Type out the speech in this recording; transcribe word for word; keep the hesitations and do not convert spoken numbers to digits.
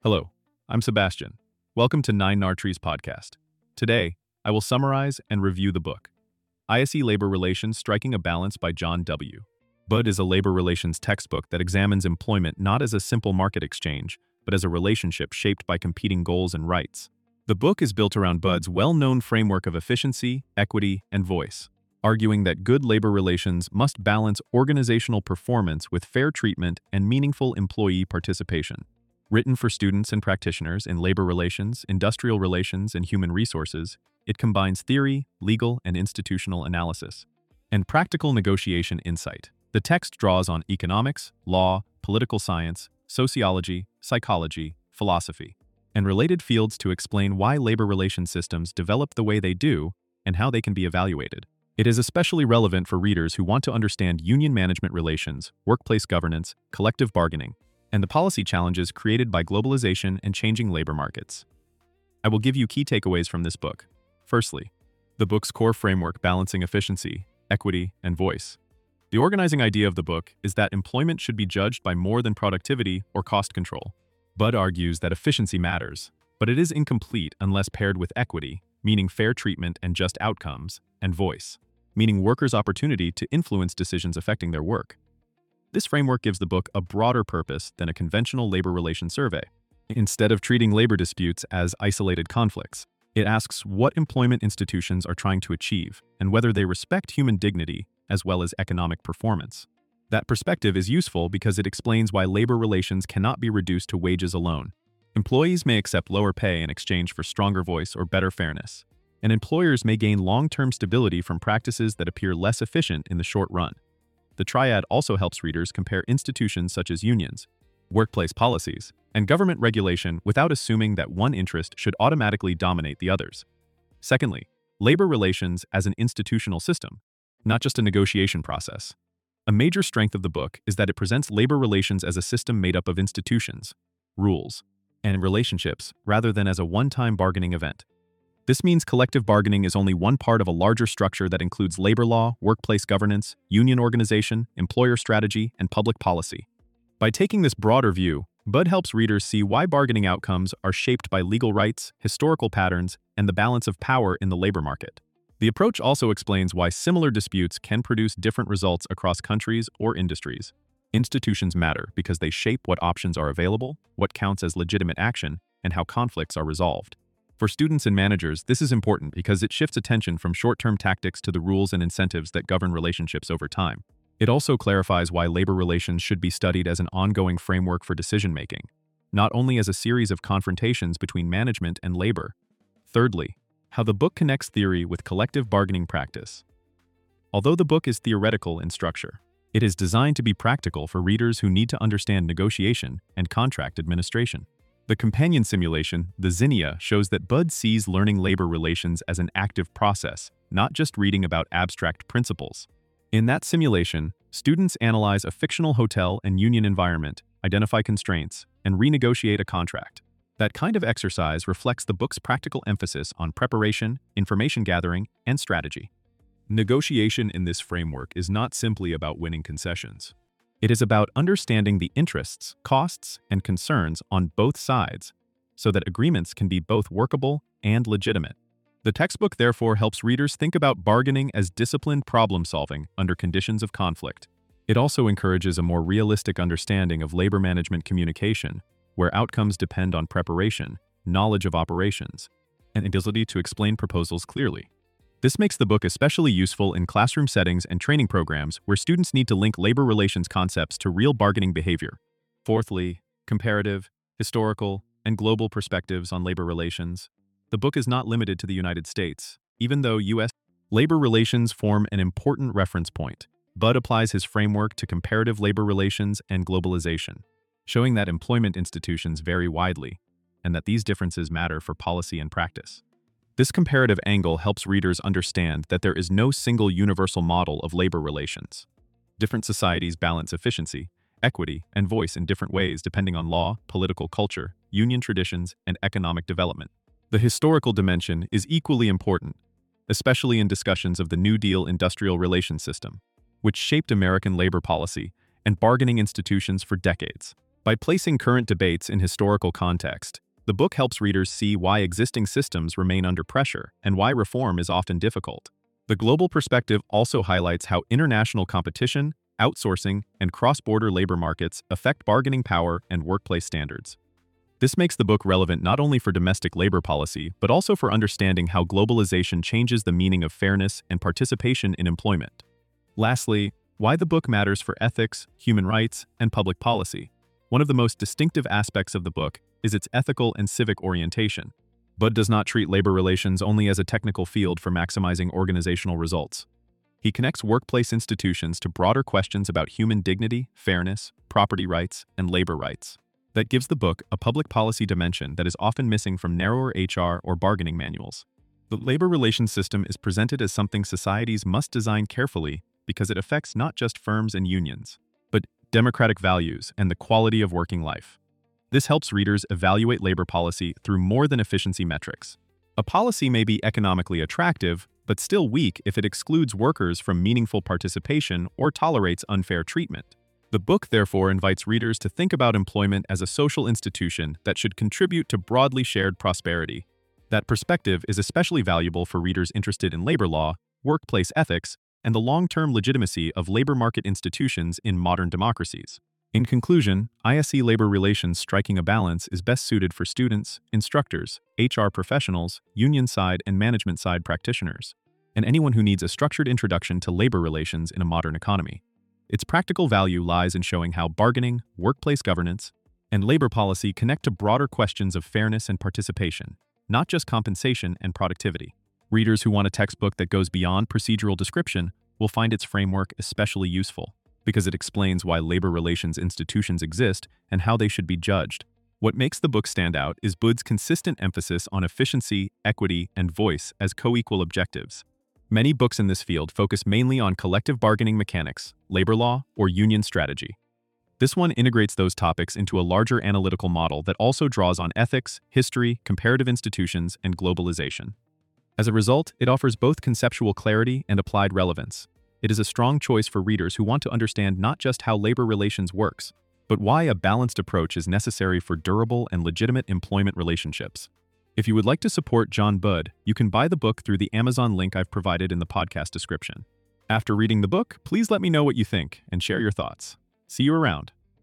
Hello, I'm Sebastian. Welcome to Nine Nartrees podcast. Today, I will summarize and review the book, I S E Labor Relations Striking a Balance by John W. Budd is a labor relations textbook that examines employment not as a simple market exchange, but as a relationship shaped by competing goals and rights. The book is built around Budd's well-known framework of efficiency, equity, and voice, arguing that good labor relations must balance organizational performance with fair treatment and meaningful employee participation. Written for students and practitioners in labor relations, industrial relations, and human resources, it combines theory, legal and institutional analysis, and practical negotiation insight. The text draws on economics, law, political science, sociology, psychology, philosophy, and related fields to explain why labor relation systems develop the way they do and how they can be evaluated. It is especially relevant for readers who want to understand union management relations, workplace governance, collective bargaining, and the policy challenges created by globalization and changing labor markets. I will give you key takeaways from this book. Firstly, the book's core framework balancing efficiency, equity, and voice. The organizing idea of the book is that employment should be judged by more than productivity or cost control. Budd argues that efficiency matters, but it is incomplete unless paired with equity, meaning fair treatment and just outcomes, and voice, meaning workers' opportunity to influence decisions affecting their work. This framework gives the book a broader purpose than a conventional labor relations survey. Instead of treating labor disputes as isolated conflicts, it asks what employment institutions are trying to achieve and whether they respect human dignity as well as economic performance. That perspective is useful because it explains why labor relations cannot be reduced to wages alone. Employees may accept lower pay in exchange for stronger voice or better fairness, and employers may gain long-term stability from practices that appear less efficient in the short run. The triad also helps readers compare institutions such as unions, workplace policies, and government regulation without assuming that one interest should automatically dominate the others. Secondly, labor relations as an institutional system, not just a negotiation process. A major strength of the book is that it presents labor relations as a system made up of institutions, rules, and relationships rather than as a one-time bargaining event. This means collective bargaining is only one part of a larger structure that includes labor law, workplace governance, union organization, employer strategy, and public policy. By taking this broader view, Budd helps readers see why bargaining outcomes are shaped by legal rights, historical patterns, and the balance of power in the labor market. The approach also explains why similar disputes can produce different results across countries or industries. Institutions matter because they shape what options are available, what counts as legitimate action, and how conflicts are resolved. For students and managers, this is important because it shifts attention from short-term tactics to the rules and incentives that govern relationships over time. It also clarifies why labor relations should be studied as an ongoing framework for decision-making, not only as a series of confrontations between management and labor. Thirdly, how the book connects theory with collective bargaining practice. Although the book is theoretical in structure, it is designed to be practical for readers who need to understand negotiation and contract administration. The companion simulation, the Zinnia, shows that Budd sees learning labor relations as an active process, not just reading about abstract principles. In that simulation, students analyze a fictional hotel and union environment, identify constraints, and renegotiate a contract. That kind of exercise reflects the book's practical emphasis on preparation, information gathering, and strategy. Negotiation in this framework is not simply about winning concessions. It is about understanding the interests, costs, and concerns on both sides so that agreements can be both workable and legitimate. The textbook therefore helps readers think about bargaining as disciplined problem-solving under conditions of conflict. It also encourages a more realistic understanding of labor management communication, where outcomes depend on preparation, knowledge of operations, and ability to explain proposals clearly. This makes the book especially useful in classroom settings and training programs where students need to link labor relations concepts to real bargaining behavior. Fourthly, comparative, historical, and global perspectives on labor relations. The book is not limited to the United States. Even though U S labor relations form an important reference point, Budd applies his framework to comparative labor relations and globalization, showing that employment institutions vary widely and that these differences matter for policy and practice. This comparative angle helps readers understand that there is no single universal model of labor relations. Different societies balance efficiency, equity, and voice in different ways depending on law, political culture, union traditions, and economic development. The historical dimension is equally important, especially in discussions of the New Deal industrial relations system, which shaped American labor policy and bargaining institutions for decades. By placing current debates in historical context, the book helps readers see why existing systems remain under pressure and why reform is often difficult. The global perspective also highlights how international competition, outsourcing, and cross-border labor markets affect bargaining power and workplace standards. This makes the book relevant not only for domestic labor policy, but also for understanding how globalization changes the meaning of fairness and participation in employment. Lastly, why the book matters for ethics, human rights, and public policy. One of the most distinctive aspects of the book is its ethical and civic orientation. Budd does not treat labor relations only as a technical field for maximizing organizational results. He connects workplace institutions to broader questions about human dignity, fairness, property rights, and labor rights. That gives the book a public policy dimension that is often missing from narrower H R or bargaining manuals. The labor relations system is presented as something societies must design carefully because it affects not just firms and unions, but democratic values and the quality of working life. This helps readers evaluate labor policy through more than efficiency metrics. A policy may be economically attractive, but still weak if it excludes workers from meaningful participation or tolerates unfair treatment. The book therefore invites readers to think about employment as a social institution that should contribute to broadly shared prosperity. That perspective is especially valuable for readers interested in labor law, workplace ethics, and the long-term legitimacy of labor market institutions in modern democracies. In conclusion, I S E Labor Relations Striking a Balance is best suited for students, instructors, H R professionals, union side and management side practitioners, and anyone who needs a structured introduction to labor relations in a modern economy. Its practical value lies in showing how bargaining, workplace governance, and labor policy connect to broader questions of fairness and participation, not just compensation and productivity. Readers who want a textbook that goes beyond procedural description will find its framework especially useful, because it explains why labor relations institutions exist and how they should be judged. What makes the book stand out is Budd's consistent emphasis on efficiency, equity, and voice as co-equal objectives. Many books in this field focus mainly on collective bargaining mechanics, labor law, or union strategy. This one integrates those topics into a larger analytical model that also draws on ethics, history, comparative institutions, and globalization. As a result, it offers both conceptual clarity and applied relevance. It is a strong choice for readers who want to understand not just how labor relations works, but why a balanced approach is necessary for durable and legitimate employment relationships. If you would like to support John Budd, you can buy the book through the Amazon link I've provided in the podcast description. After reading the book, please let me know what you think and share your thoughts. See you around.